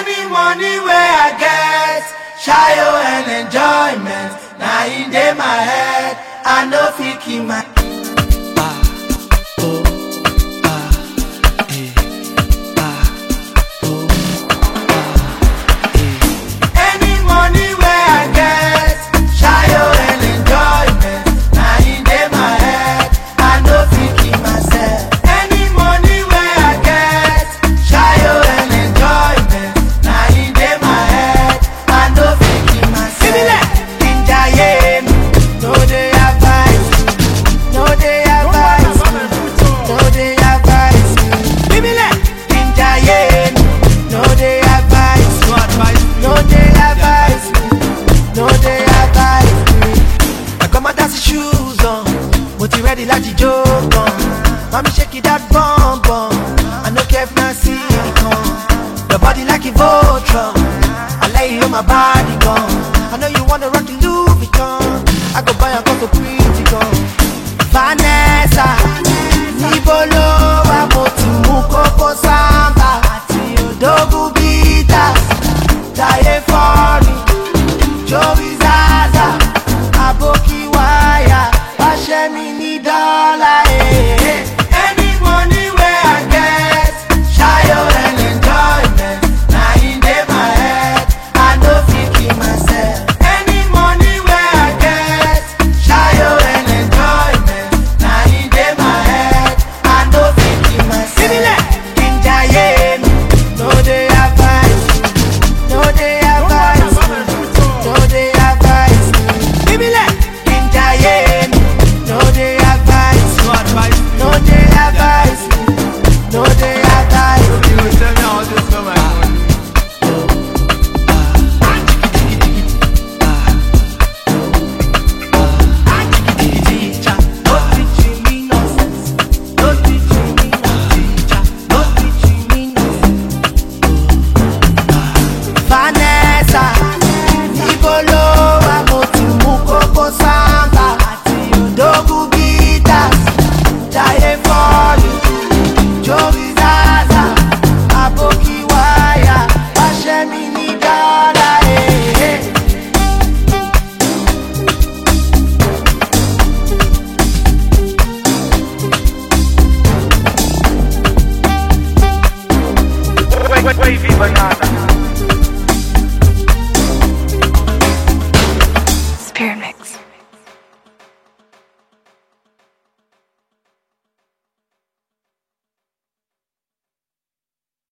Any money where I get, shayo and enjoyment. Now in day my head, I know fi keep my. Any money where I get, shayo and enjoyment. Now in day my head, I know fi keep myself. Any money where I get, shayo and enjoyment. Now in day my head, I know fi keep myself. Ninja yeah, no they advise, no they advise, no they advise. Ninja yeah, no they advise, no they advise, no they advise. I got my dancing shoes on, but you ready like the joke on. Mommy shake it that bum bum, I no care if not silicone. Your body like a Voltron, I lay you on my body gone. I know you wanna rock the Louis Vuitton, I go buy a couple pretty gun. Vanessa, Nibolo, Wamotu, Mukoko Samba, Dogu Bitas, Daye Fori, Joey Zaza, Aboki Waya, Hashemi ni dollar, eh. Any money where I get, shayo and enjoyment. Now in day my head, I know fi keep myself. Any money where I get, shayo and enjoyment. Now in day my head, I know fi keep myself. Ninja yeah, no they advise, no they advise, no they advise. Ninja yeah, no they advise, no they advise, no they advise. You will tell me how this for my money. Vanessa, Nibolo, Wamotu, Mukoko Samba, Dogu Bitas, Daye Fori, Joey Zaza, Aboki Waya, Hashemi ni dollar, eh. Wavy banana.